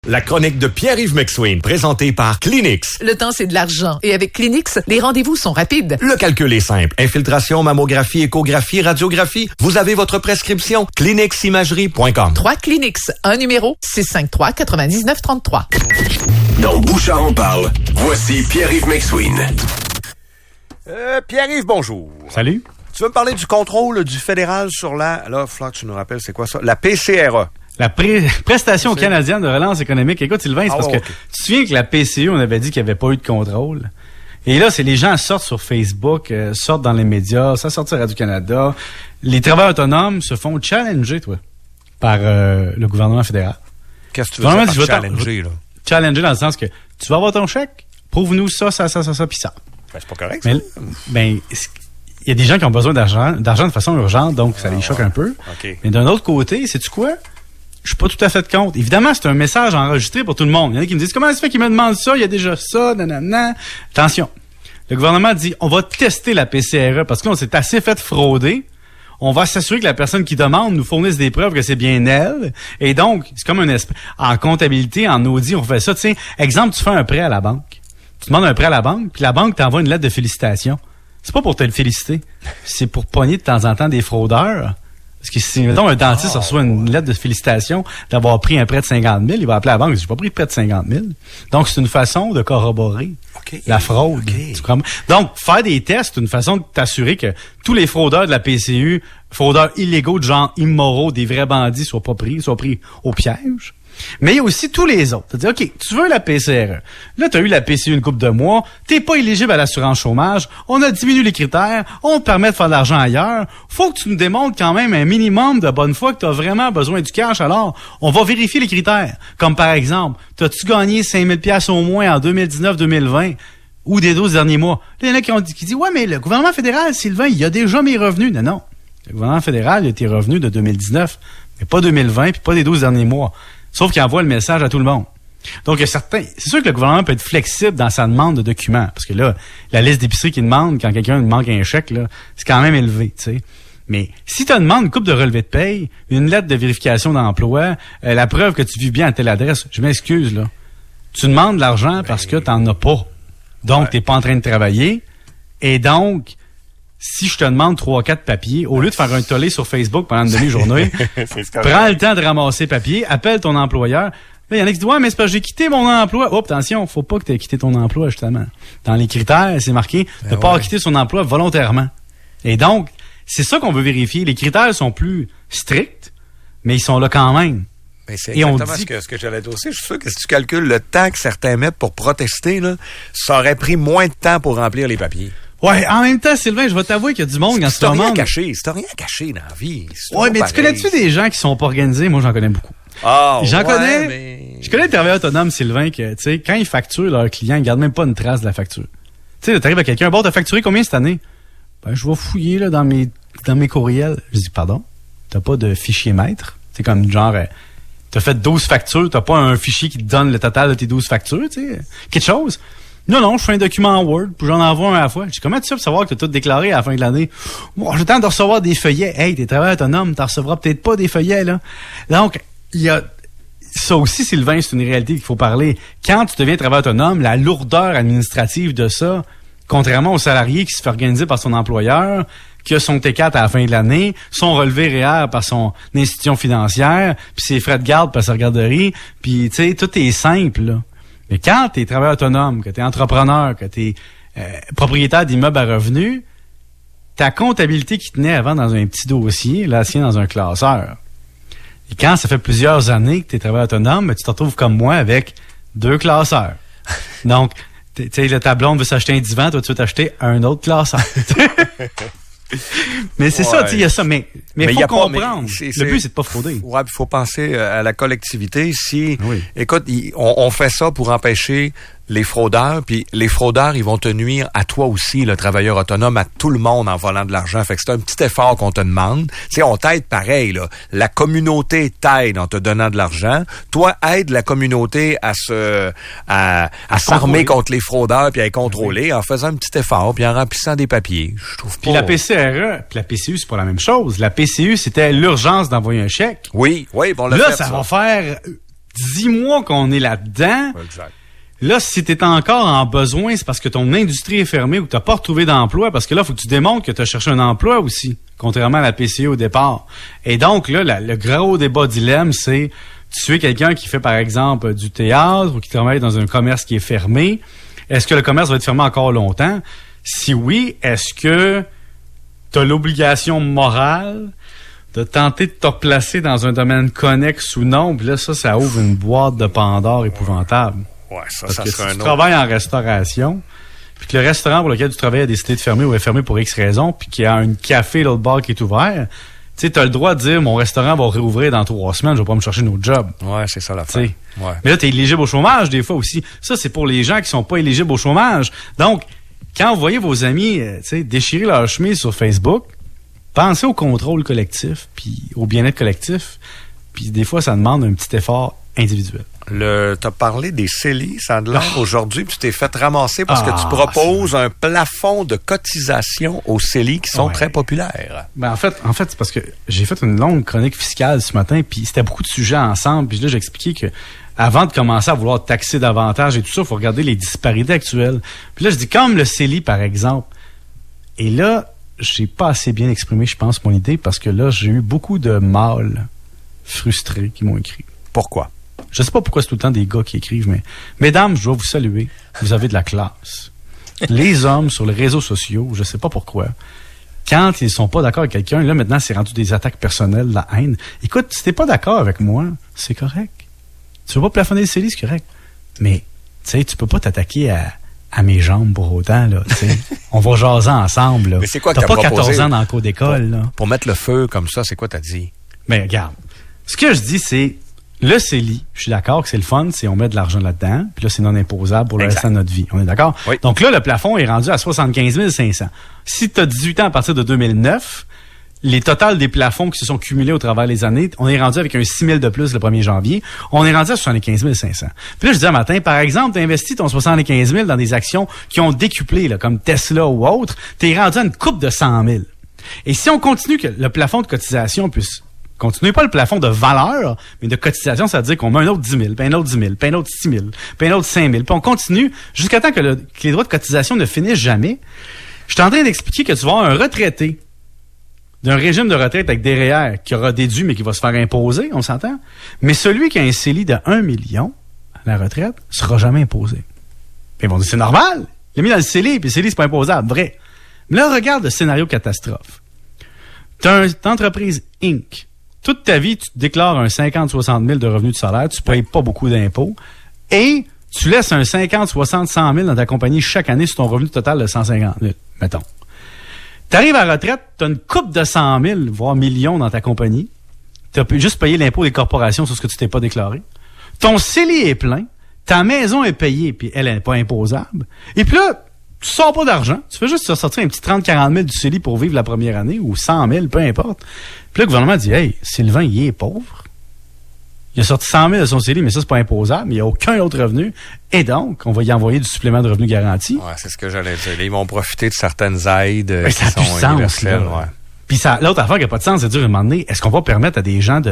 La chronique de Pierre-Yves McSween, présentée par Kleenex. Le temps, c'est de l'argent. Et avec Kleenex, les rendez-vous sont rapides. Le calcul est simple. Infiltration, mammographie, échographie, radiographie. Vous avez votre prescription. KleenexImagerie.com. 3 Kleenex. Un numéro, 653-9933. Dans Bouchard en parle, voici Pierre-Yves McSween. Pierre-Yves, bonjour. Salut. Tu veux me parler du contrôle du fédéral sur la... Là, Flac, tu nous rappelles, c'est quoi ça? La PCRA. La prestation canadienne de relance économique. Écoute, Sylvain, c'est parce que tu te souviens que la PCU, on avait dit qu'il n'y avait pas eu de contrôle. Et là, c'est les gens sortent sur Facebook, sortent dans les médias, ça sort sur Radio-Canada. Les travailleurs autonomes se font challenger, toi, par le gouvernement fédéral. Qu'est-ce que tu veux dire par challenger, là? Challenger dans le sens que tu vas avoir ton chèque, prouve-nous ça, puis ça. Ben, c'est pas correct, ça. Mais il y a des gens qui ont besoin d'argent de façon urgente, donc ça les choque un peu. Okay. Mais d'un autre côté, sais-tu quoi? Je suis pas tout à fait contre. Évidemment, c'est un message enregistré pour tout le monde. Il y en a qui me disent, comment ça se fait qu'ils me demandent ça? Il y a déjà ça, nanana. Attention. Le gouvernement dit, on va tester la PCRA parce que là, on s'est assez fait frauder. On va s'assurer que la personne qui demande nous fournisse des preuves que c'est bien elle. Et donc, c'est comme en comptabilité, en audit, on fait ça. Tu sais, exemple, tu fais un prêt à la banque. Tu demandes un prêt à la banque, puis la banque t'envoie une lettre de félicitations. C'est pas pour te le féliciter. C'est pour pogner de temps en temps des fraudeurs. Parce que si, mettons, un dentiste reçoit une lettre de félicitations d'avoir pris un prêt de 50 000, il va appeler la banque et dire, j'ai pas pris de prêt de 50 000. Donc, c'est une façon de corroborer la fraude. Okay. Donc, faire des tests, c'est une façon de t'assurer que tous les fraudeurs de la PCU, fraudeurs illégaux de genre immoraux, des vrais bandits, soient pris au piège. Mais il y a aussi tous les autres. C'est-à-dire, OK, tu veux la PCRE. Là, tu as eu la PCU une couple de mois. T'es pas éligible à l'assurance chômage. On a diminué les critères. On te permet de faire de l'argent ailleurs. Faut que tu nous démontres quand même un minimum de bonne foi que tu as vraiment besoin du cash. Alors, on va vérifier les critères. Comme par exemple, t'as-tu gagné 5 000 $ au moins en 2019-2020 ou des 12 derniers mois? Là, il y en a qui disent, ouais, mais le gouvernement fédéral, Sylvain, il a déjà mes revenus. Non. Le gouvernement fédéral, il a tes revenus de 2019, mais pas 2020 puis pas des 12 derniers mois. Sauf qu'il envoie le message à tout le monde. Donc, il y a certains... C'est sûr que le gouvernement peut être flexible dans sa demande de documents. Parce que là, la liste d'épicerie qu'il demande, quand quelqu'un manque un chèque, là, c'est quand même élevé, tu sais. Mais si tu demandes une coupe de relevé de paye, une lettre de vérification d'emploi, la preuve que tu vis bien à telle adresse, je m'excuse, là. Tu demandes de l'argent parce que t'en as pas. Donc, t'es pas en train de travailler. Et donc... Si je te demande 3-4 papiers, au lieu de faire un tollé sur Facebook pendant une demi-journée, prends le temps de ramasser papier, appelle ton employeur. Là, il y en a qui disent, ouais, mais c'est parce que j'ai quitté mon emploi. Oh, attention, faut pas que tu aies quitté ton emploi, justement. Dans les critères, c'est marqué de pas quitter son emploi volontairement. Et donc, c'est ça qu'on veut vérifier. Les critères sont plus stricts, mais ils sont là quand même. Mais c'est exactement ce que j'allais dire aussi. Je suis sûr que si tu calcules le temps que certains mettent pour protester, là, ça aurait pris moins de temps pour remplir les papiers. Ouais, en même temps, Sylvain, je vais t'avouer qu'il y a du monde quand tu te demandes... Si t'as rien caché dans la vie. Ouais, mais pareil. Tu connais-tu des gens qui sont pas organisés? Moi, j'en connais beaucoup. Je connais les travailleurs autonomes, Sylvain, que, tu sais, quand ils facturent leurs clients, ils gardent même pas une trace de la facture. Tu sais, t'arrives à quelqu'un, bon, t'as facturé combien cette année? Ben, je vais fouiller, là, dans mes courriels. Je dis, pardon? T'as pas de fichier maître? C'est comme, genre, t'as fait 12 factures, t'as pas un fichier qui te donne le total de tes 12 factures, tu sais? Quelque chose? Non, je fais un document en Word, puis j'en envoie un à la fois. Je dis, comment tu sais pour savoir que tu as tout déclaré à la fin de l'année? Bon, j'ai le temps de recevoir des feuillets. Hey, t'es travailleur autonome, t'en recevras peut-être pas des feuillets, là. Donc, il y a... Ça aussi, Sylvain, c'est une réalité qu'il faut parler. Quand tu deviens travailleur autonome, la lourdeur administrative de ça, contrairement au salarié qui se fait organiser par son employeur, qui a son T4 à la fin de l'année, son relevé REER par son institution financière, puis ses frais de garde par sa garderie, puis, tu sais, tout est simple, là. Mais quand tu es travailleur autonome, que tu es entrepreneur, que tu es propriétaire d'immeubles à revenus, ta comptabilité qui tenait avant dans un petit dossier, là, tient dans un classeur. Et quand ça fait plusieurs années que tu es travailleur autonome, ben, tu te retrouves comme moi avec 2 classeurs. Donc, tu sais, ta blonde veut s'acheter un divan, toi, tu veux t'acheter un autre classeur. Mais c'est ça, tu sais, il y a ça, mais faut comprendre. Le but, c'est de pas frauder. Ouais, il faut penser à la collectivité. Écoute, on fait ça pour empêcher les fraudeurs, puis les fraudeurs, ils vont te nuire à toi aussi, le travailleur autonome, à tout le monde en volant de l'argent. Fait que c'est un petit effort qu'on te demande. Tu sais, on t'aide pareil, là. La communauté t'aide en te donnant de l'argent. Toi, aide la communauté à s'armer contre les fraudeurs puis à les contrôler en faisant un petit effort puis en remplissant des papiers. Je trouve pas... Puis la PCRE, puis la PCU, c'est pas la même chose. La PCU, c'était l'urgence d'envoyer un chèque. Oui, bon, là, ça va faire 10 mois qu'on est là-dedans. Exact. Là, si t'es encore en besoin, c'est parce que ton industrie est fermée ou que t'as pas retrouvé d'emploi, parce que là, faut que tu démontres que t'as cherché un emploi aussi, contrairement à la PCE au départ. Et donc, là, le gros débat dilemme, c'est tu es quelqu'un qui fait, par exemple, du théâtre ou qui travaille dans un commerce qui est fermé. Est-ce que le commerce va être fermé encore longtemps? Si oui, est-ce que t'as l'obligation morale de tenter de te replacer dans un domaine connexe ou non? Puis là, ça ouvre une boîte de Pandore épouvantable. Ouais, ça Parce que serait si un tu autre. travailles en restauration, puis que le restaurant pour lequel tu travailles a décidé de fermer ou est fermé pour X raison, puis qu'il y a un café l'autre bar qui est ouvert, tu sais, t'as le droit de dire, mon restaurant va réouvrir dans 3 semaines, je vais pas me chercher un autre job. Ouais, c'est ça l'affaire. T'sais. Ouais. Mais là, t'es éligible au chômage des fois aussi. Ça, c'est pour les gens qui sont pas éligibles au chômage. Donc, quand vous voyez vos amis déchirer leur chemise sur Facebook, pensez au contrôle collectif, puis au bien-être collectif, puis des fois, ça demande un petit effort individuel. T'as parlé des CELI, ça a l'air aujourd'hui, puis tu t'es fait ramasser parce que tu proposes un plafond de cotisation aux CELI qui sont très populaires. Ben en fait, c'est parce que j'ai fait une longue chronique fiscale ce matin, puis c'était beaucoup de sujets ensemble, puis là, j'ai expliqué que avant de commencer à vouloir taxer davantage et tout ça, il faut regarder les disparités actuelles. Puis là, je dis comme le CELI, par exemple. Et là, j'ai pas assez bien exprimé, je pense, mon idée, parce que là, j'ai eu beaucoup de mâles frustrés qui m'ont écrit. Pourquoi? Je sais pas pourquoi c'est tout le temps des gars qui écrivent, mais mesdames, je dois vous saluer. Vous avez de la classe. Les hommes sur les réseaux sociaux, je sais pas pourquoi, quand ils sont pas d'accord avec quelqu'un, là maintenant c'est rendu des attaques personnelles, de la haine. Écoute, si t'es pas d'accord avec moi, c'est correct. Tu veux pas plafonner le CELI, c'est correct. Mais tu sais, tu peux pas t'attaquer à mes jambes pour autant, là. T'sais. On va jaser ensemble. Là. Mais c'est quoi que t'as t'as pas proposé 14 ans dans le cours d'école, là. Pour mettre le feu comme ça, c'est quoi t'as dit? Mais regarde, ce que je dis, c'est le CELI, je suis d'accord que c'est le fun, c'est on met de l'argent là-dedans, puis là, c'est non imposable pour le restant de notre vie. On est d'accord? Oui. Donc là, le plafond est rendu à 75 500. Si tu as 18 ans à partir de 2009, les totals des plafonds qui se sont cumulés au travers des années, on est rendu avec un 6 000 de plus le 1er janvier, on est rendu à 75 500. Puis là, je disais un matin, par exemple, tu investis ton 75 000 dans des actions qui ont décuplé, là, comme Tesla ou autre, tu es rendu à une coupe de 100 000. Et si on continue que le plafond de cotisation puisse continuez pas le plafond de valeur, mais de cotisation, ça veut dire qu'on met un autre 10 000, puis un autre 10 000, puis un autre 6 000, puis un autre 5 000, puis on continue jusqu'à temps que les droits de cotisation ne finissent jamais. Je suis en train d'expliquer que tu vas avoir un retraité d'un régime de retraite avec des REER qui aura déduit, mais qui va se faire imposer, on s'entend? Mais celui qui a un CELI de 1 million à la retraite sera jamais imposé. Puis ils vont dire, c'est normal, il est mis dans le CELI, puis le CELI, c'est pas imposable, vrai. Mais là, regarde le scénario catastrophe. T'as une entreprise Inc., toute ta vie, tu te déclares un 50-60 000 de revenus de salaire, tu payes pas beaucoup d'impôts, et tu laisses un 50, 60, 100 000 dans ta compagnie chaque année sur ton revenu total de 150 000, mettons. Tu arrives à la retraite, tu as une coupe de 100 000, voire millions dans ta compagnie, tu as juste payé l'impôt des corporations sur ce que tu t'es pas déclaré. Ton CELI est plein, ta maison est payée, puis elle n'est pas imposable, et puis là, tu sors pas d'argent. Tu fais juste sortir un petit 30-40 000 du CELI pour vivre la première année, ou 100 000, peu importe. Puis là, le gouvernement dit, hey, Sylvain, il est pauvre. Il a sorti 100 000 de son CELI, mais ça, c'est pas imposable. Il n'y a aucun autre revenu. Et donc, on va y envoyer du supplément de revenu garanti. Ouais, c'est ce que j'allais dire. Ils vont profiter de certaines aides qui ça a sont plus de sens, universelles. là. Ouais. Puis l'autre affaire qui n'a pas de sens, c'est de dire, à un moment donné, est-ce qu'on va permettre à des gens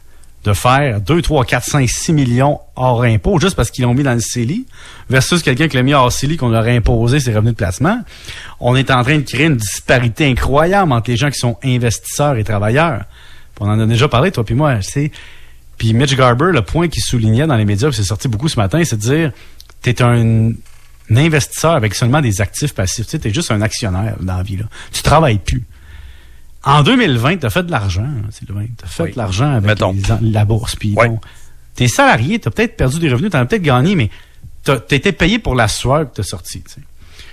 de faire 2, 3, 4, 5, 6 millions hors impôt juste parce qu'ils l'ont mis dans le CELI versus quelqu'un qui l'a mis hors CELI qu'on leur a imposé ses revenus de placement. On est en train de créer une disparité incroyable entre les gens qui sont investisseurs et travailleurs. Puis on en a déjà parlé, toi puis moi, tu sais. Puis Mitch Garber, le point qu'il soulignait dans les médias, puis c'est sorti beaucoup ce matin, c'est de dire, t'es un investisseur avec seulement des actifs passifs. Tu sais, t'es juste un actionnaire dans la vie, là. Tu travailles plus. En 2020, t'as fait de l'argent, Sylvain. T'as fait de l'argent avec la bourse. Puis bon, t'es salarié, t'as peut-être perdu des revenus, t'en as peut-être gagné, mais t'as été payé pour la sueur que t'as sortie. Tu sais.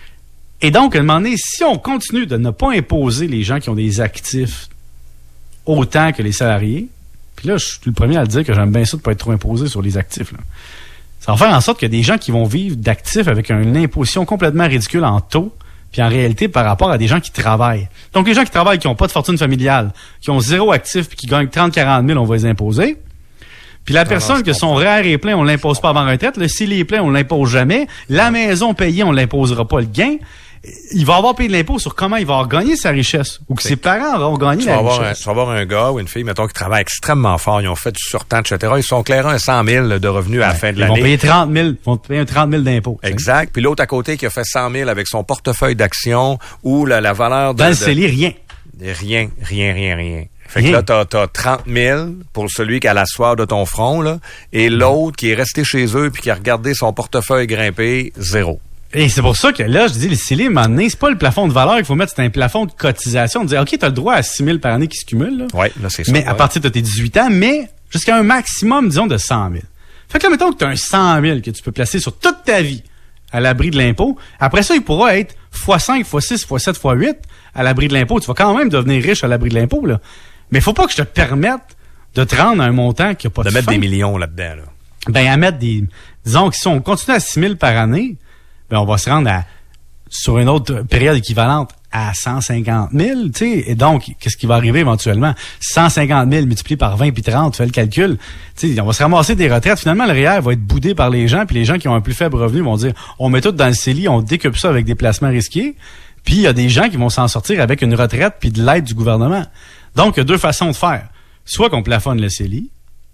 Et donc, à un moment donné, si on continue de ne pas imposer les gens qui ont des actifs autant que les salariés, puis là, je suis le premier à le dire que j'aime bien ça de pas être trop imposé sur les actifs. Là. Ça va faire en sorte qu'il y a des gens qui vont vivre d'actifs avec une imposition complètement ridicule en taux, puis en réalité, par rapport à des gens qui travaillent. Donc, les gens qui travaillent, qui n'ont pas de fortune familiale, qui ont 0 actif, puis qui gagnent 30-40 000, on va les imposer. Puis la personne que son REER est plein, on l'impose pas avant retraite. Le CELI est plein, on l'impose jamais. La maison payée, on l'imposera pas le gain. il va avoir payé de l'impôt sur comment il va avoir gagné sa richesse ou que ses parents auront gagné la richesse. Tu vas avoir un gars ou une fille, mettons, qui travaille extrêmement fort, ils ont fait du surtemps, etc. Ils sont clairés un 100 000 de revenus à la fin de l'année. Ils vont payer 30 000 d'impôts. Exact. Puis l'autre à côté qui a fait 100 000 avec son portefeuille d'actions ou la valeur de... Dans le CELI, rien. Rien. Fait que là, t'as 30 000 pour celui qui a la sueur de ton front, là, et l'autre qui est resté chez eux puis qui a regardé son portefeuille grimper, 0. Et c'est pour ça que là, je dis, le CELI, à un moment donné, c'est pas le plafond de valeur qu'il faut mettre, c'est un plafond de cotisation. De dire, OK, t'as le droit à 6 000 par année qui se cumulent, là. Oui, là, c'est ça. Mais à partir de tes 18 ans, mais jusqu'à un maximum, disons, de 100 000. Fait que là, mettons que t'as un 100 000 que tu peux placer sur toute ta vie à l'abri de l'impôt. Après ça, il pourra être x5, x6, x7, x8 à l'abri de l'impôt. Tu vas quand même devenir riche à l'abri de l'impôt, là. Mais faut pas que je te permette de te rendre à un montant qui a pas de mettre fin. Des millions là-dedans, là. Ben, à mettre disons que si on continue à 6 000 par année, ben, on va se rendre sur une autre période équivalente à 150 000, tu sais. Et donc, qu'est-ce qui va arriver éventuellement? 150 000 multiplié par 20 puis 30, fais le calcul. Tu sais, on va se ramasser des retraites. Finalement, le REER va être boudé par les gens, puis les gens qui ont un plus faible revenu vont dire, on met tout dans le CELI, on décupe ça avec des placements risqués. Puis, il y a des gens qui vont s'en sortir avec une retraite puis de l'aide du gouvernement. Donc, il y a deux façons de faire. Soit qu'on plafonne le CELI,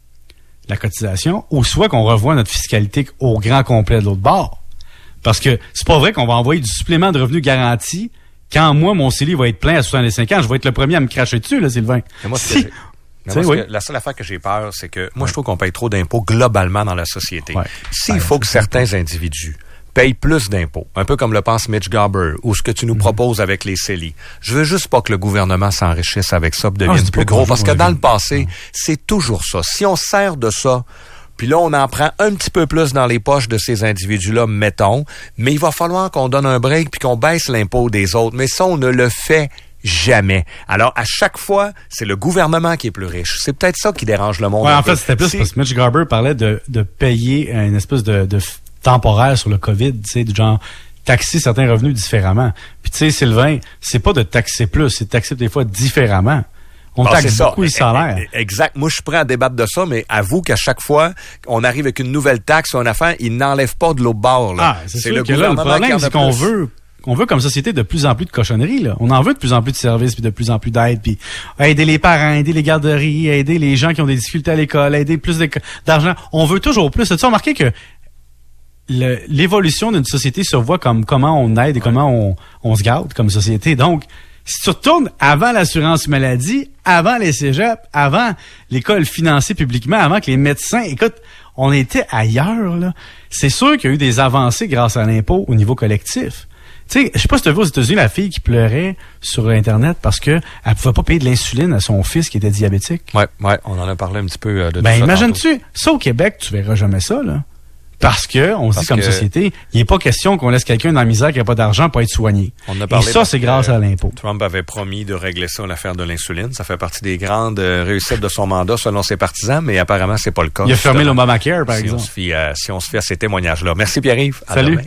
la cotisation, ou soit qu'on revoit notre fiscalité au grand complet de l'autre bord. Parce que c'est pas vrai qu'on va envoyer du supplément de revenus garanti quand moi, mon CELI va être plein à 65 ans. Je vais être le premier à me cracher dessus, là, Sylvain. Mais moi, la seule affaire que j'ai peur, c'est que moi, je trouve qu'on paye trop d'impôts globalement dans la société. Ouais. S'il faut que certains individus payent plus d'impôts, un peu comme le pense Mitch Garber, ou ce que tu nous proposes avec les CELI. Je veux juste pas que le gouvernement s'enrichisse avec ça, devienne plus gros, parce que dans le passé, c'est toujours ça. Si on sert de ça, puis là, on en prend un petit peu plus dans les poches de ces individus-là, mettons, mais il va falloir qu'on donne un break puis qu'on baisse l'impôt des autres. Mais ça, on ne le fait jamais. Alors, à chaque fois, c'est le gouvernement qui est plus riche. C'est peut-être ça qui dérange le monde. Ouais, en fait, c'était plus parce que Mitch Garber parlait de payer une espèce de temporaire sur le COVID, tu sais, du genre taxer certains revenus différemment. Puis tu sais, Sylvain, c'est pas de taxer plus, c'est de taxer des fois différemment. On taxe beaucoup les salaires. Exact. Moi, je suis prêt à débattre de ça, mais avoue qu'à chaque fois, on arrive avec une nouvelle taxe ou une affaire, il n'enlève pas de l'autre bord, là. Ah, c'est le gouvernement. Là, le problème, c'est qu'on veut comme société de plus en plus de cochonneries, là. On en veut de plus en plus de services puis de plus en plus d'aide, puis aider les parents, aider les garderies, aider les gens qui ont des difficultés à l'école, aider plus d'argent. On veut toujours plus. As-tu remarqué que l'évolution d'une société se voit comme comment on aide et comment on se garde comme société. Donc, si tu retournes avant l'assurance maladie, avant les cégeps, avant l'école financée publiquement, avant que les médecins... Écoute, on était ailleurs, là. C'est sûr qu'il y a eu des avancées grâce à l'impôt au niveau collectif. Tu sais, je sais pas si tu as vu aux États-Unis la fille qui pleurait sur Internet parce que elle pouvait pas payer de l'insuline à son fils qui était diabétique. Ouais, on en a parlé un petit peu de ça. Ben, imagine-tu, ça au Québec, tu verras jamais ça, là. Parce que, on se dit comme société, il n'est pas question qu'on laisse quelqu'un dans la misère qui n'a pas d'argent pour être soigné. Et ça, c'est grâce à l'impôt. Trump avait promis de régler ça, l'affaire de l'insuline. Ça fait partie des grandes réussites de son mandat, selon ses partisans, mais apparemment, c'est pas le cas. Il a fermé l'Obamacare, par exemple. Si on se fie à ces témoignages-là. Merci, Pierre-Yves. Salut.